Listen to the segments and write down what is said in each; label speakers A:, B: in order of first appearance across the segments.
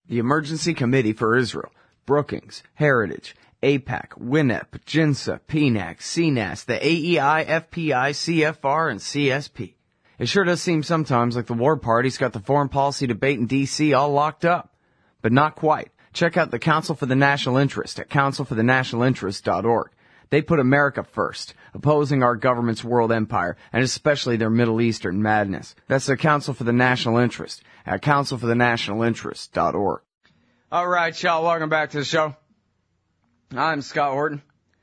A: The Emergency Committee for Israel, Brookings, Heritage, AIPAC, WINEP, JINSA, PNAC, CNAS, the AEI, FPI, CFR, and CSP. It sure does seem sometimes like the War Party's got the foreign policy debate in D.C. all locked up. But not quite. Check out the Council for the National Interest at councilforthenationalinterest.org. They put America first, opposing our government's world empire, and especially their Middle Eastern madness. That's the Council for the National Interest at councilforthenationalinterest.org. All right, y'all, welcome back to the show. I'm Scott Horton.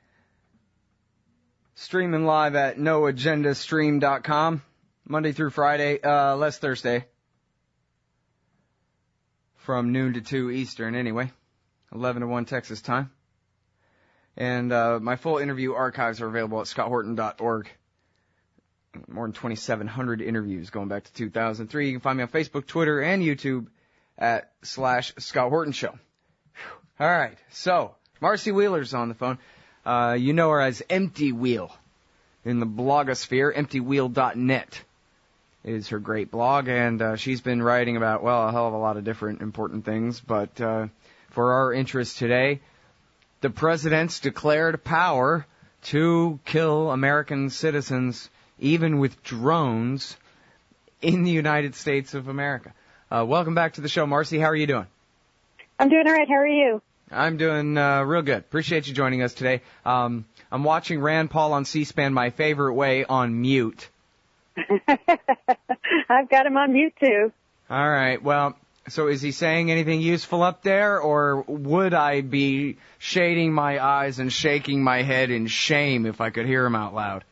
A: Streaming live at noagendastream.com, Monday through Friday, less Thursday. From noon to 2 Eastern, anyway. 11 to 1 Texas time. And my full interview archives are available at scotthorton.org. More than 2,700 interviews going back to 2003. You can find me on Facebook, Twitter, and YouTube at /Scott Horton Show. All right, so Marcy Wheeler's on the phone. You know her as Empty Wheel in the blogosphere. EmptyWheel.net is her great blog, and she's been writing about, well, a hell of a lot of different important things. But for our interest today, the president's declared power to kill American citizens, even with drones, in the United States of America. Welcome back to the show, Marcy. How are you doing?
B: I'm doing all right. How are you?
A: I'm doing real good. Appreciate you joining us today. I'm watching Rand Paul on C-SPAN my favorite way, on mute.
B: I've got him on mute, too.
A: All right. Well, so is he saying anything useful up there, or would I be shading my eyes and shaking my head in shame if I could hear him out loud?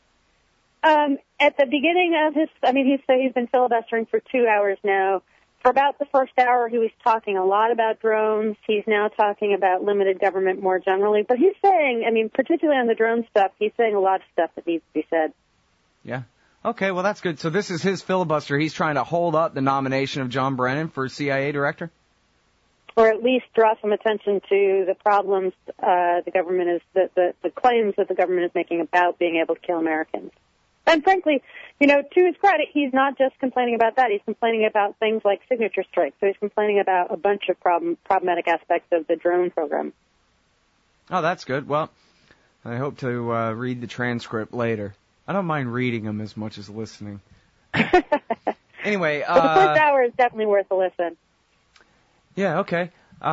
B: At the beginning of he's been filibustering for 2 hours now. For about the first hour, he was talking a lot about drones. He's now talking about limited government more generally. But he's saying, particularly on the drone stuff, he's saying a lot of stuff that needs to be said.
A: Yeah. Okay, well, that's good. So this is his filibuster. He's trying to hold up the nomination of John Brennan for CIA director?
B: Or at least draw some attention to the problems the government is, the claims that the government is making about being able to kill Americans. And frankly, to his credit, he's not just complaining about that. He's complaining about things like signature strikes. So he's complaining about a bunch of problematic aspects of the drone program.
A: Oh, that's good. Well, I hope to read the transcript later. I don't mind reading them as much as listening. Anyway.
B: But the first hour is definitely worth a listen.
A: Yeah, okay.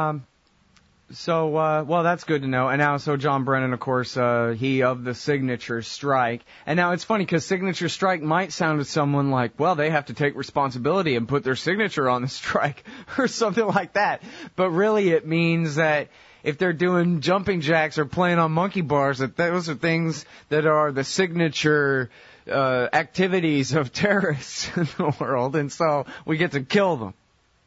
A: Well, that's good to know. And now, so John Brennan, of course, he of the signature strike. And now it's funny because signature strike might sound to someone like, well, they have to take responsibility and put their signature on the strike or something like that. But really it means that if they're doing jumping jacks or playing on monkey bars, that those are things that are the signature activities of terrorists in the world. And so we get to kill them.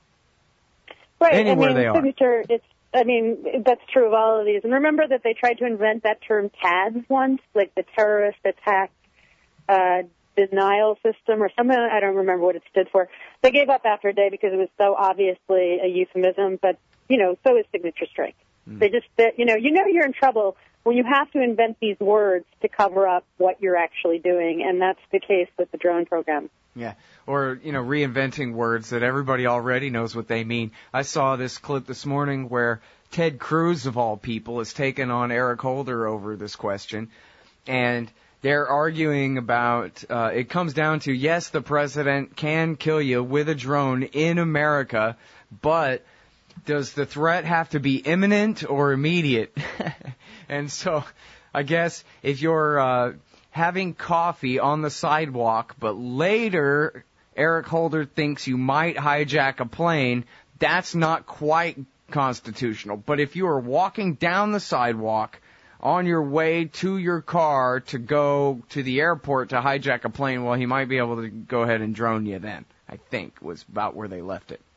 B: Right.
A: Anywhere they are.
B: Signature, that's true of all of these. And remember that they tried to invent that term TADS once, like the terrorist attack denial system or something. I don't remember what it stood for. They gave up after a day because it was so obviously a euphemism, but, so is signature strike. They just, you're in trouble when you have to invent these words to cover up what you're actually doing, and that's the case with the drone program.
A: Yeah, or, reinventing words that everybody already knows what they mean. I saw this clip this morning where Ted Cruz, of all people, has taken on Eric Holder over this question, and they're arguing about, it comes down to, yes, the president can kill you with a drone in America, but does the threat have to be imminent or immediate? And so I guess if you're having coffee on the sidewalk, but later Eric Holder thinks you might hijack a plane, that's not quite constitutional. But if you are walking down the sidewalk on your way to your car to go to the airport to hijack a plane, well, he might be able to go ahead and drone you then, I think, was about where they left it.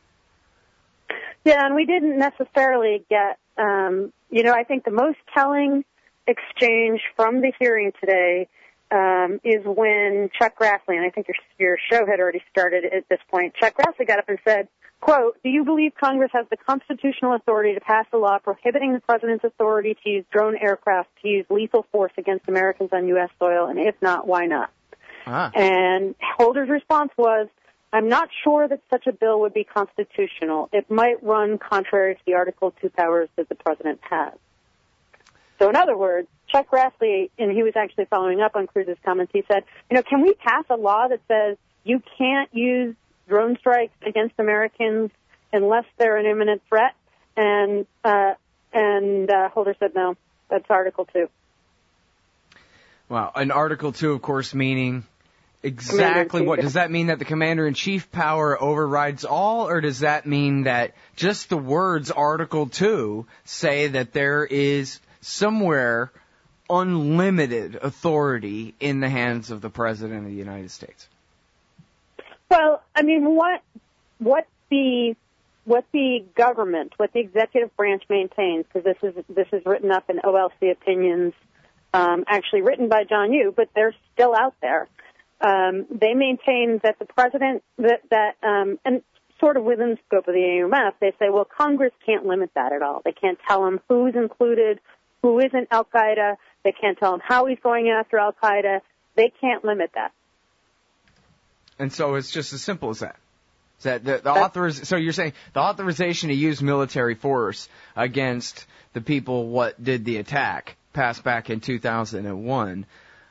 B: Yeah, and we didn't necessarily get, I think the most telling exchange from the hearing today is when Chuck Grassley, and I think your show had already started at this point, Chuck Grassley got up and said, quote, "Do you believe Congress has the constitutional authority to pass a law prohibiting the president's authority to use drone aircraft to use lethal force against Americans on U.S. soil, and if not, why not?" And Holder's response was, I'm not sure that such a bill would be constitutional. It might run contrary to the Article 2 powers that the president has. So in other words, Chuck Grassley, and he was actually following up on Cruz's comments, he said, can we pass a law that says you can't use drone strikes against Americans unless they're an imminent threat? And Holder said no. That's Article 2.
A: Wow. And Article 2, of course, meaning exactly what? Does that mean that the commander-in-chief power overrides all, or does that mean that just the words Article 2 say that there is somewhere unlimited authority in the hands of the President of the United States?
B: Well, I mean, what the government, what the executive branch maintains, because this is written up in OLC opinions, actually written by John Yoo, but they're still out there. They maintain that the president, and sort of within the scope of the AUMF, they say, well, Congress can't limit that at all. They can't tell him who's included, who isn't Al-Qaeda. They can't tell him how he's going after Al-Qaeda. They can't limit that.
A: And so it's just as simple as that. So you're saying the authorization to use military force against the people what did the attack passed back in 2001.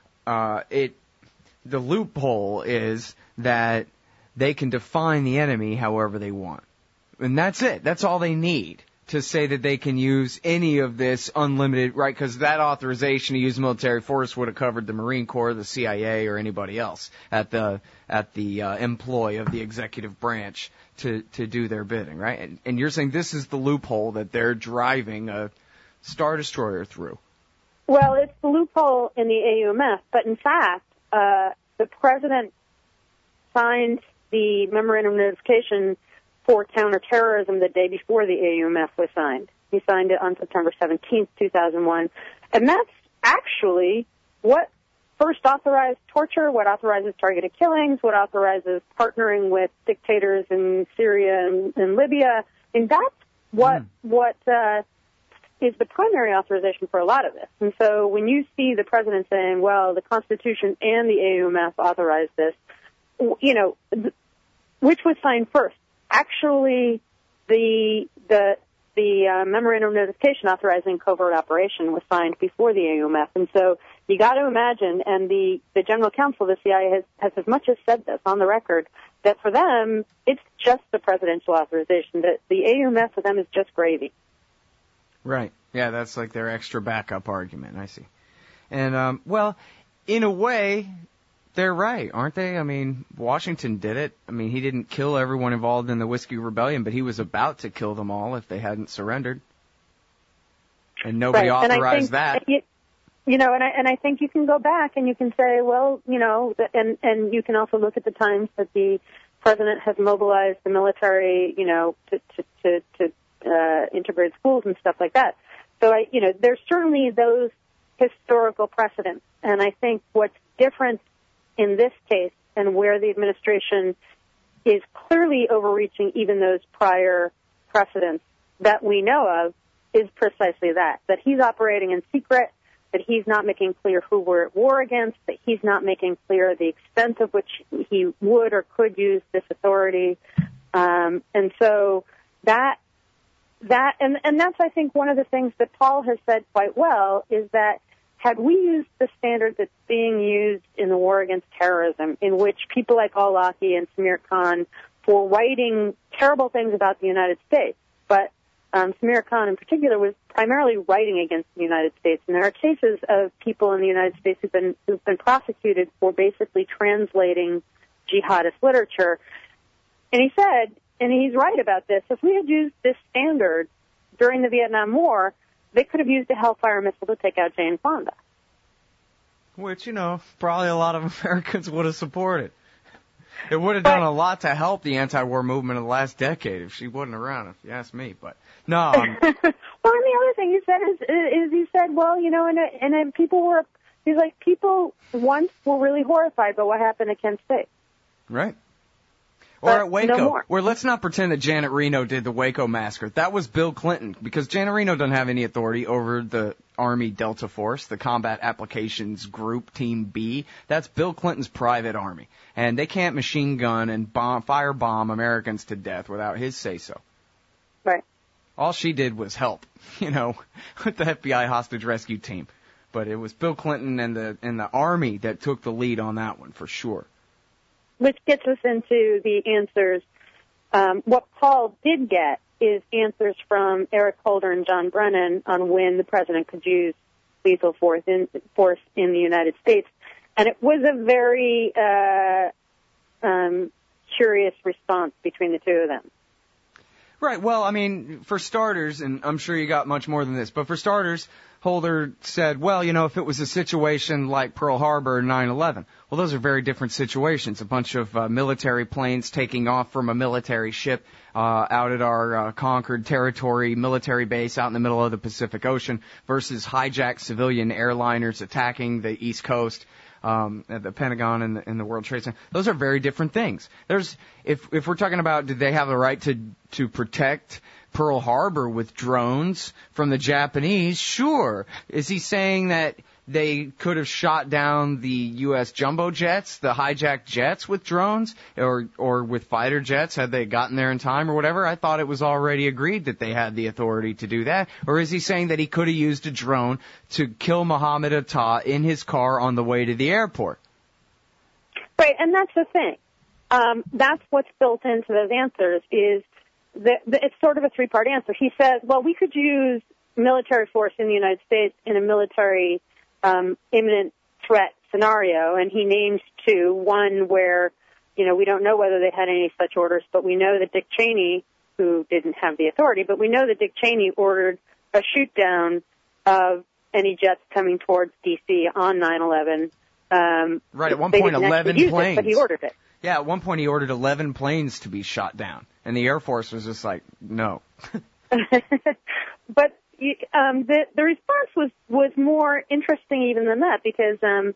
A: The loophole is that they can define the enemy however they want. And that's it. That's all they need to say that they can use any of this unlimited, right? Because that authorization to use military force would have covered the Marine Corps, the CIA, or anybody else at the employ of the executive branch to do their bidding, right? And you're saying this is the loophole that they're driving a Star Destroyer through.
B: Well, it's the loophole in the AUMF, but in fact, the president signed the memorandum of notification for counterterrorism the day before the AUMF was signed. He signed it on September 17th, 2001. And that's actually what first authorized torture, what authorizes targeted killings, what authorizes partnering with dictators in Syria and Libya. And that's what is the primary authorization for a lot of this. And so when you see the president saying, well, the Constitution and the AUMF authorize this, which was signed first? Actually, the memorandum of notification authorizing covert operation was signed before the AUMF. And so you got to imagine, and the General Counsel of the CIA has as much as said this on the record, that for them, it's just the presidential authorization, that the AUMF for them is just gravy.
A: Right. Yeah, that's like their extra backup argument. I see. And, well, in a way, they're right, aren't they? I mean, Washington did it. I mean, he didn't kill everyone involved in the Whiskey Rebellion, but he was about to kill them all if they hadn't surrendered. And nobody authorized that.
B: And I think you can go back and you can say, well, and you can also look at the times that the president has mobilized the military, to integrate schools and stuff like that. So, there's certainly those historical precedents. And I think what's different in this case and where the administration is clearly overreaching even those prior precedents that we know of is precisely that he's operating in secret, that he's not making clear who we're at war against, that he's not making clear the extent of which he would or could use this authority. And so that's, I think, one of the things that Paul has said quite well is that had we used the standard that's being used in the war against terrorism, in which people like al-Awlaki and Samir Khan were writing terrible things about the United States, but Samir Khan in particular was primarily writing against the United States. And there are cases of people in the United States who've been prosecuted for basically translating jihadist literature. And he said, and he's right about this, if we had used this standard during the Vietnam War, they could have used a Hellfire missile to take out Jane Fonda.
A: Which, probably a lot of Americans would have supported. It would have done a lot to help the anti-war movement of the last decade if she wasn't around, if you ask me. But, no.
B: Well, and the other thing he said is he said, well, and people once were really horrified by what happened at Kent State.
A: Right. Or at Waco,
B: no more.
A: Where let's not pretend that Janet Reno did the Waco massacre. That was Bill Clinton, because Janet Reno doesn't have any authority over the Army Delta Force, the Combat Applications Group, Team B. That's Bill Clinton's private army. And they can't machine gun and firebomb Americans to death without his say-so.
B: Right.
A: All she did was help, with the FBI hostage rescue team. But it was Bill Clinton and the Army that took the lead on that one, for sure.
B: Which gets us into the answers. What Paul did get is answers from Eric Holder and John Brennan on when the president could use lethal force in the United States. And it was a very curious response between the two of them.
A: Right. Well, I mean, for starters, and I'm sure you got much more than this, but for starters, Holder said, well, if it was a situation like Pearl Harbor or 9/11, well, those are very different situations. A bunch of military planes taking off from a military ship out at our conquered territory, military base out in the middle of the Pacific Ocean versus hijacked civilian airliners attacking the East Coast. At the Pentagon and the World Trade Center. Those are very different things. If we're talking about did they have the right to protect Pearl Harbor with drones from the Japanese? Sure. Is he saying that they could have shot down the U.S. jumbo jets, the hijacked jets with drones, or with fighter jets had they gotten there in time or whatever? I thought it was already agreed that they had the authority to do that. Or is he saying that he could have used a drone to kill Muhammad Atta in his car on the way to the airport?
B: Right, and that's the thing. That's what's built into those answers is that it's sort of a three-part answer. He says, well, we could use military force in the United States in a military imminent threat scenario, and he names two. One where, we don't know whether they had any such orders, but we know that Dick Cheney, who didn't have the authority, but we know that Dick Cheney ordered a shoot down of any jets coming towards D.C. on 9/11.
A: Right, at one point 11 planes.
B: But he ordered it.
A: Yeah, at one point he ordered 11 planes to be shot down, and the Air Force was just like, no.
B: But the response was more interesting even than that because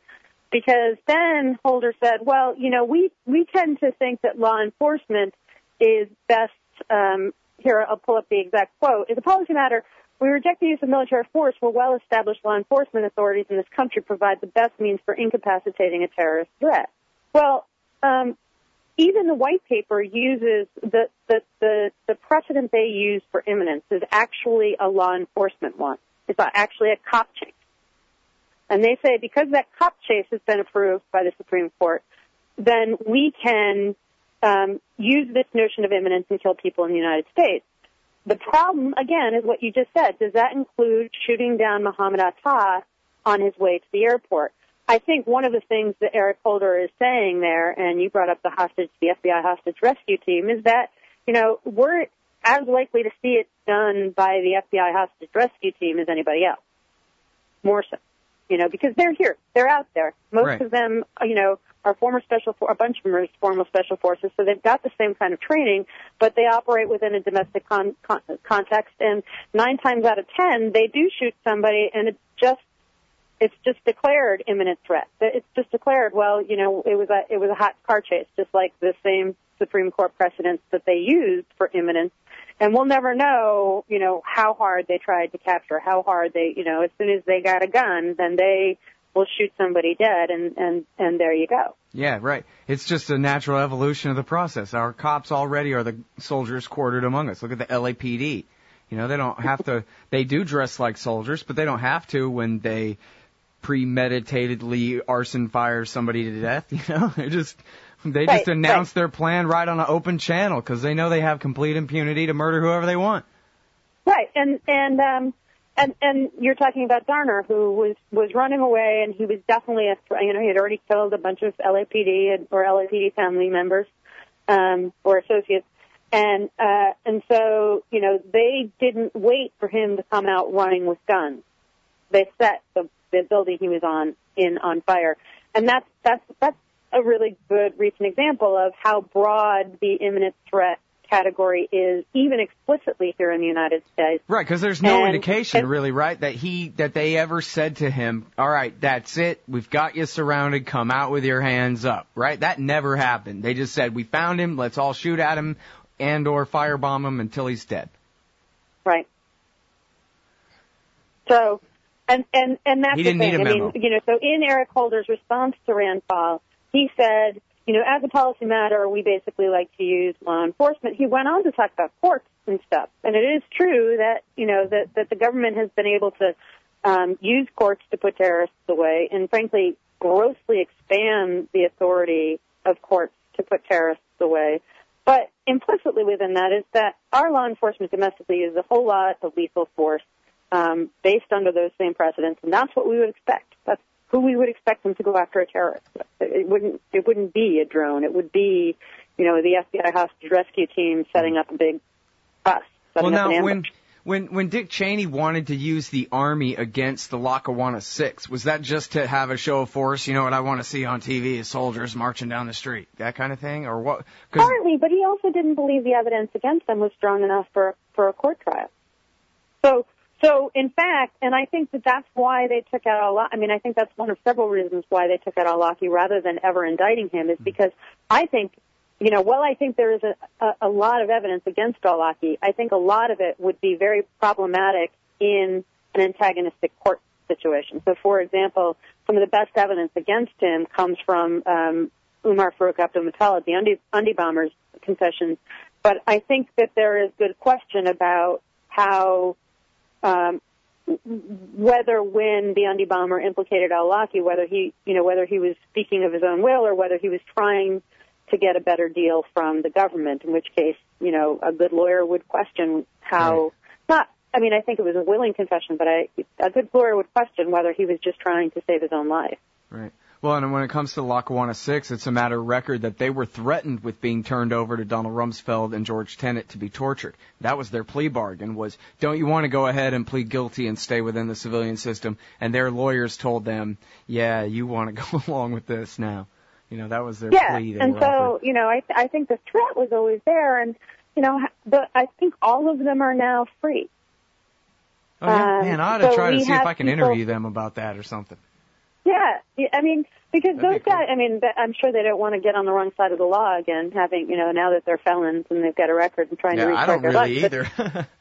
B: then Holder said, well, we tend to think that law enforcement is best. Here, I'll pull up the exact quote. As a policy matter, we reject the use of military force where well-established law enforcement authorities in this country provide the best means for incapacitating a terrorist threat. Well, even the white paper uses the precedent they use for imminence is actually a law enforcement one. It's actually a cop chase. And they say because that cop chase has been approved by the Supreme Court, then we can use this notion of imminence and kill people in the United States. The problem, again, is what you just said. Does that include shooting down Muhammad Atta on his way to the airport? I think one of the things that Eric Holder is saying there, and you brought up the FBI hostage rescue team, is that, we're as likely to see it done by the FBI hostage rescue team as anybody else. More so. Because they're here. They're out there. Most of them, are a bunch of them are former special forces, so they've got the same kind of training, but they operate within a domestic context, and 9 times out of 10, they do shoot somebody, and it's just declared imminent threat. It's just declared, well, it was a hot car chase, just like the same Supreme Court precedents that they used for imminence. And we'll never know, how hard they tried to capture, how hard they, as soon as they got a gun, then they will shoot somebody dead, and there you go.
A: Yeah, right. It's just a natural evolution of the process. Our cops already are the soldiers quartered among us. Look at the LAPD. They don't have to, they do dress like soldiers, but they don't have to when they premeditatedly arson fire somebody to death. They just announce their plan right on an open channel because they know they have complete impunity to murder whoever they want. Right,
B: and you're talking about Garner, who was running away, and he was definitely he had already killed a bunch of LAPD or LAPD family members or associates, and so they didn't wait for him to come out running with guns. They set the building he was on fire, and that's a really good recent example of how broad the imminent threat category is, even explicitly here in the United States.
A: Right, because there's no indication, really, right, that they ever said to him, all right, that's it, we've got you surrounded, come out with your hands up, right? That never happened. They just said, we found him, let's all shoot at him and or firebomb him until he's dead.
B: Right. So And that's
A: he didn't
B: the thing.
A: need a memo.
B: I mean, so in Eric Holder's response to Rand Paul, he said, as a policy matter, we basically like to use law enforcement. He went on to talk about courts and stuff. And it is true that, that the government has been able to use courts to put terrorists away and, frankly, grossly expand the authority of courts to put terrorists away. But implicitly within that is that our law enforcement domestically uses a whole lot of lethal force based under those same precedents, and that's what we would expect. That's who we would expect them to go after a terrorist. It wouldn't be a drone. It would be, the FBI hostage rescue team setting up a big bus.
A: Well, now, when Dick Cheney wanted to use the Army against the Lackawanna Six, was that just to have a show of force? What I want to see on TV is soldiers marching down the street, that kind of thing, or what?
B: Partly, but he also didn't believe the evidence against them was strong enough for a court trial. So in fact, and I think that's why they took out Al-Awlaki. I mean, I think that's one of several reasons why they took out Al-Awlaki rather than ever indicting him, is because I think, I think there is a lot of evidence against Al-Awlaki, I think a lot of it would be very problematic in an antagonistic court situation. So, for example, some of the best evidence against him comes from Umar Farouk Abdul-Muttalib, the Undie bombers' confessions. But I think that there is good question about how whether when the Undie bomber implicated Al-Awlaki, whether he was speaking of his own will or whether he was trying to get a better deal from the government, in which case, a good lawyer would question how, I think it was a willing confession, but a good lawyer would question whether he was just trying to save his own life.
A: Right. Well, and when it comes to Lackawanna 6, it's a matter of record that they were threatened with being turned over to Donald Rumsfeld and George Tenet to be tortured. That was their plea bargain, was, don't you want to go ahead and plead guilty and stay within the civilian system? And their lawyers told them, yeah, you want to go along with this now. That was their plea.
B: Yeah, and so, I think the threat was always there, and, I think all of them are now free.
A: Oh, yeah? Man, I ought to try to see if I can interview them about that or something.
B: Yeah, because those guys, I'm sure they don't want to get on the wrong side of the law again, having, now that they're felons and they've got a record and trying to restart their life.
A: Yeah, I don't really either.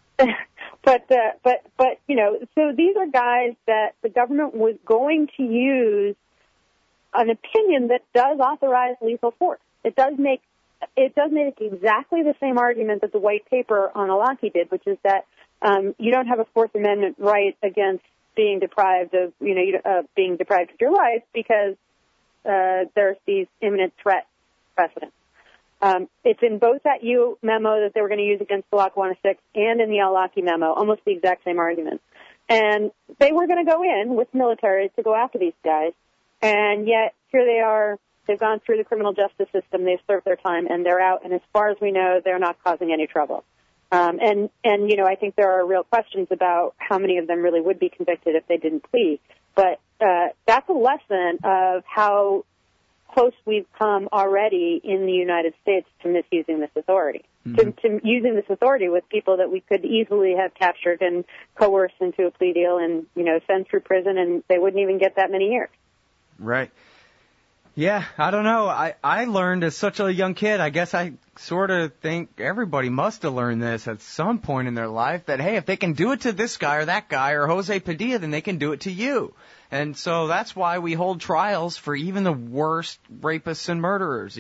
B: But, so these are guys that the government was going to use an opinion that does authorize lethal force. It does make exactly the same argument that the white paper on Al-Awlaki did, which is that you don't have a Fourth Amendment right against being deprived of your life because there's these imminent threat precedents. It's in both that U memo that they were going to use against the Lackawanna Six and in the Al-Awlaki memo, almost the exact same argument. And they were going to go in with military to go after these guys, and yet here they are. They've gone through the criminal justice system, they've served their time, and they're out. And as far as we know, they're not causing any trouble. And I think there are real questions about how many of them really would be convicted if they didn't plead. But that's a lesson of how close we've come already in the United States to misusing this authority, to using this authority with people that we could easily have captured and coerced into a plea deal and, sent through prison, and they wouldn't even get that many years.
A: Right. Yeah, I don't know. I learned as such a young kid, I guess I sort of think everybody must have learned this at some point in their life, that, hey, if they can do it to this guy or that guy or Jose Padilla, then they can do it to you. And so that's why we hold trials for even the worst rapists and murderers,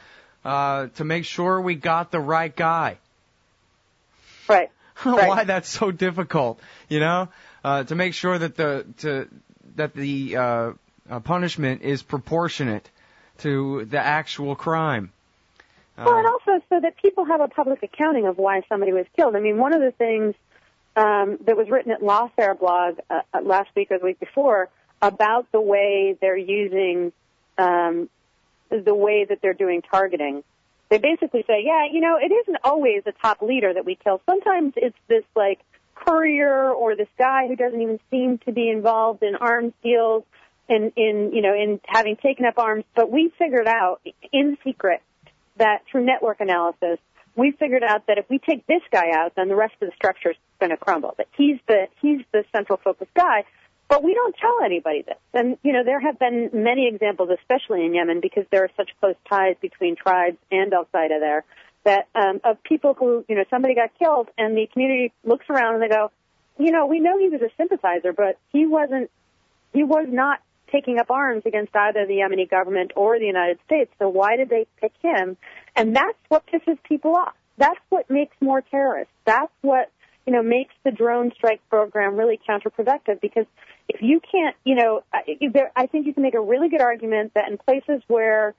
A: to make sure we got the right guy.
B: Right.
A: Why that's so difficult, to make sure that the punishment is proportionate to the actual crime.
B: Well, and also so that people have a public accounting of why somebody was killed. One of the things that was written at Lawfare blog last week or the week before about the way they're using, the way that they're doing targeting. They basically say, it isn't always a top leader that we kill. Sometimes it's this, courier or this guy who doesn't even seem to be involved in arms deals, in having taken up arms, but we figured out in secret that through network analysis, we figured out that if we take this guy out, then the rest of the structure is going to crumble. That he's the central focus guy, but we don't tell anybody this. And, there have been many examples, especially in Yemen, because there are such close ties between tribes and Al-Qaeda there, that of people who, somebody got killed and the community looks around and they go, we know he was a sympathizer, but he was not taking up arms against either the Yemeni government or the United States. So why did they pick him? And that's what pisses people off. That's what makes more terrorists. That's what, makes the drone strike program really counterproductive, because if you can't, I think you can make a really good argument that in places where,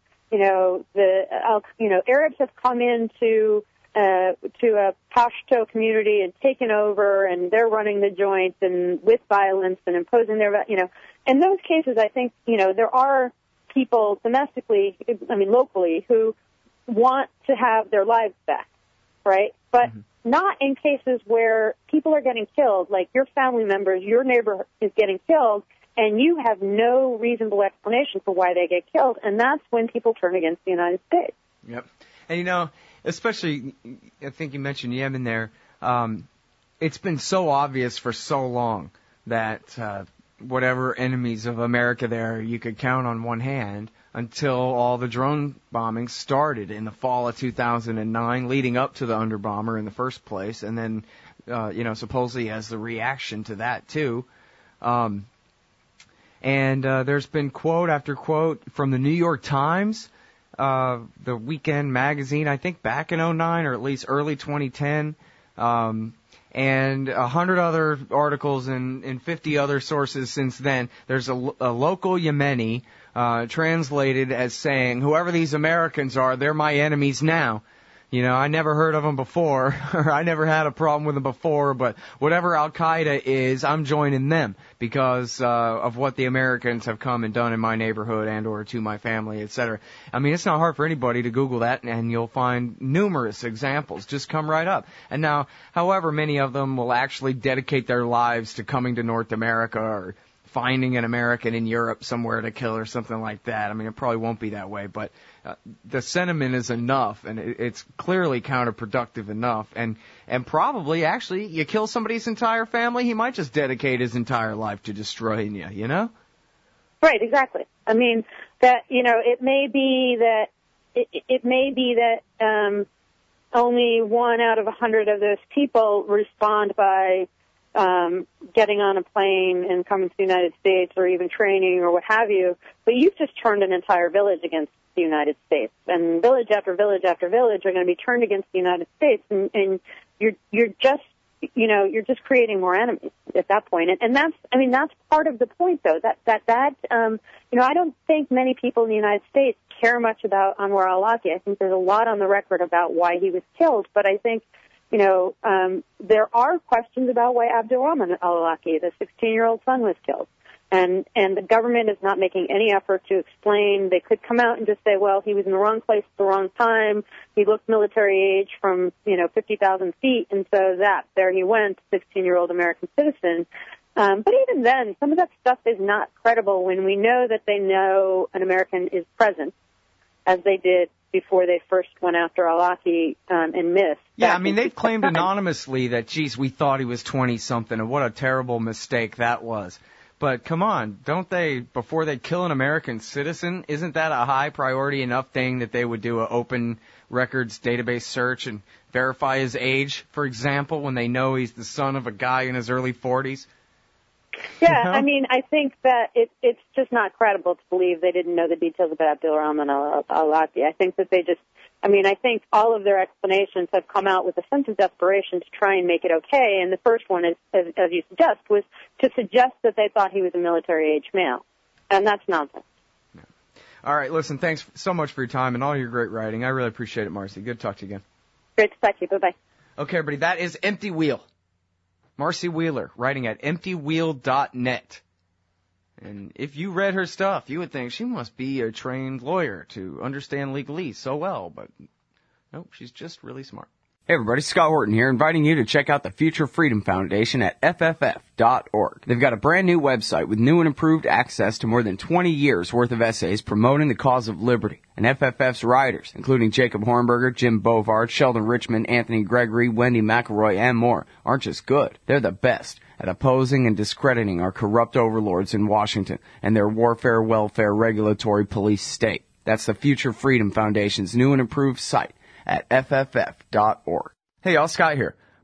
B: Arabs have come into to a Pashto community and taken over, and they're running the joint and with violence and imposing their, in those cases, I think, there are people domestically, locally, who want to have their lives back, right? But not in cases where people are getting killed, like your family members, your neighbor is getting killed, and you have no reasonable explanation for why they get killed, and that's when people turn against the United States.
A: Yep. And, especially, I think you mentioned Yemen there, it's been so obvious for so long that whatever enemies of America there you could count on one hand until all the drone bombings started in the fall of 2009, leading up to the Underbomber in the first place, and then, supposedly as the reaction to that, too. And there's been quote after quote from the New York Times, the Weekend magazine, I think back in 2009 or at least early 2010, and 100 other articles and 50 other sources since then. There's a local Yemeni translated as saying, whoever these Americans are, they're my enemies now. I never heard of them before, or I never had a problem with them before, but whatever Al-Qaeda is, I'm joining them because of what the Americans have come and done in my neighborhood and or to my family, etc. It's not hard for anybody to Google that, and you'll find numerous examples just come right up. And now, however many of them will actually dedicate their lives to coming to North America or finding an American in Europe somewhere to kill or something like that. It probably won't be that way, but the sentiment is enough, and it's clearly counterproductive enough. And probably, actually, you kill somebody's entire family, he might just dedicate his entire life to destroying you,
B: Right, exactly. It may be that only 1 out of 100 of those people respond by getting on a plane and coming to the United States or even training or what have you, but you've just turned an entire village against the United States, and village after village after village are going to be turned against the United States, and you're just creating more enemies at that point. And that's part of the point, though, that I don't think many people in the United States care much about Anwar al-Awlaki. I think there's a lot on the record about why he was killed, but I think there are questions about why Abdurrahman al-Awlaki, the 16-year-old son, was killed. And the government is not making any effort to explain. They could come out and just say, well, he was in the wrong place at the wrong time. He looked military age from, 50,000 feet. And so there he went, 16-year-old American citizen. But even then, some of that stuff is not credible when we know that they know an American is present, as they did before they first went after al-Awlaki and missed.
A: Yeah, they've claimed anonymously that, geez, we thought he was 20-something, and what a terrible mistake that was. But come on, don't they, before they kill an American citizen, isn't that a high priority enough thing that they would do an open records database search and verify his age, for example, when they know he's the son of a guy in his early 40s?
B: Yeah, I think that it's just not credible to believe they didn't know the details about Abdurrahman al-Awlaki. I think that I think all of their explanations have come out with a sense of desperation to try and make it okay. And the first one, as you suggest, was to suggest that they thought he was a military-age male. And that's nonsense.
A: Yeah. All right, listen, thanks so much for your time and all your great writing. I really appreciate it, Marcy. Good to talk to you again.
B: Great to talk to you. Bye-bye.
A: Okay, everybody, that is Empty Wheel. Marcy Wheeler, writing at emptywheel.net. And if you read her stuff, you would think she must be a trained lawyer to understand legalese so well, but nope, she's just really smart. Hey everybody, Scott Horton here, inviting you to check out the Future Freedom Foundation at FFF.org. They've got a brand new website with new and improved access to more than 20 years worth of essays promoting the cause of liberty. And FFF's writers, including Jacob Hornberger, Jim Bovard, Sheldon Richmond, Anthony Gregory, Wendy McElroy, and more, aren't just good. They're the best at opposing and discrediting our corrupt overlords in Washington and their warfare, welfare, regulatory police state. That's the Future Freedom Foundation's new and improved site at FFF.org. Hey y'all, Scott here.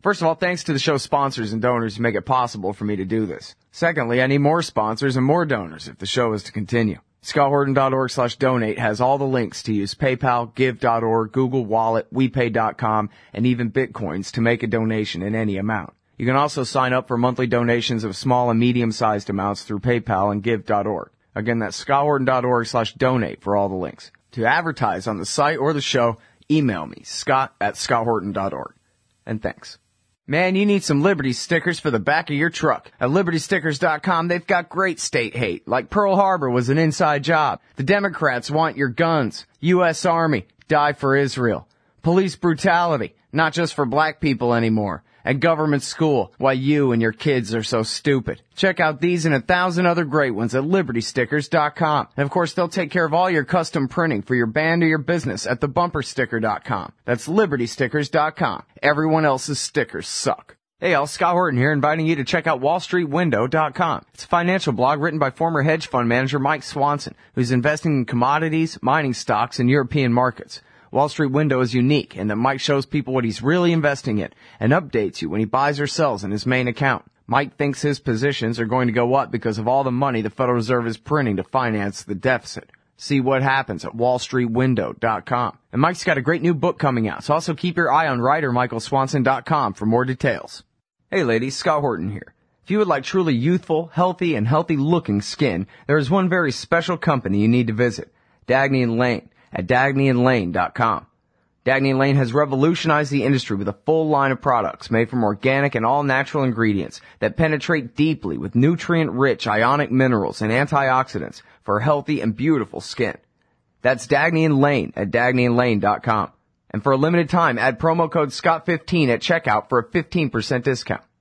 A: First of all, thanks to the show's sponsors and donors who make it possible for me to do this. Secondly, I need more sponsors and more donors if the show is to continue. ScottHorton.org/donate has all the links to use PayPal, Give.org, Google Wallet, WePay.com, and even Bitcoins to make a donation in any amount. You can also sign up for monthly donations of small and medium-sized amounts through PayPal and Give.org. Again, that's ScottHorton.org/donate for all the links. To advertise on the site or the show, email me, Scott@ScottHorton.org. And thanks. Man, you need some Liberty stickers for the back of your truck. At LibertyStickers.com, they've got great state hate, like Pearl Harbor was an inside job. The Democrats want your guns. U.S. Army, die for Israel. Police brutality, not just for black people anymore. And government school, why you and your kids are so stupid. Check out these and 1,000 other great ones at LibertyStickers.com. And of course, they'll take care of all your custom printing for your band or your business at TheBumperSticker.com. That's LibertyStickers.com. Everyone else's stickers suck. Hey, all, Scott Horton here, inviting you to check out WallStreetWindow.com. It's a financial blog written by former hedge fund manager Mike Swanson, who's investing in commodities, mining stocks, and European markets. Wall Street Window is unique in that Mike shows people what he's really investing in and updates you when he buys or sells in his main account. Mike thinks his positions are going to go up because of all the money the Federal Reserve is printing to finance the deficit. See what happens at WallStreetWindow.com. And Mike's got a great new book coming out, so also keep your eye on WriterMichaelSwanson.com for more details. Hey ladies, Scott Horton here. If you would like truly youthful, healthy, and healthy-looking skin, there is one very special company you need to visit, Dagny & Lane at DagnyandLane.com. Dagny & Lane has revolutionized the industry with a full line of products made from organic and all-natural ingredients that penetrate deeply with nutrient-rich ionic minerals and antioxidants for healthy and beautiful skin. That's Dagny & Lane at DagnyandLane.com. And for a limited time, add promo code SCOTT15 at checkout for a 15% discount.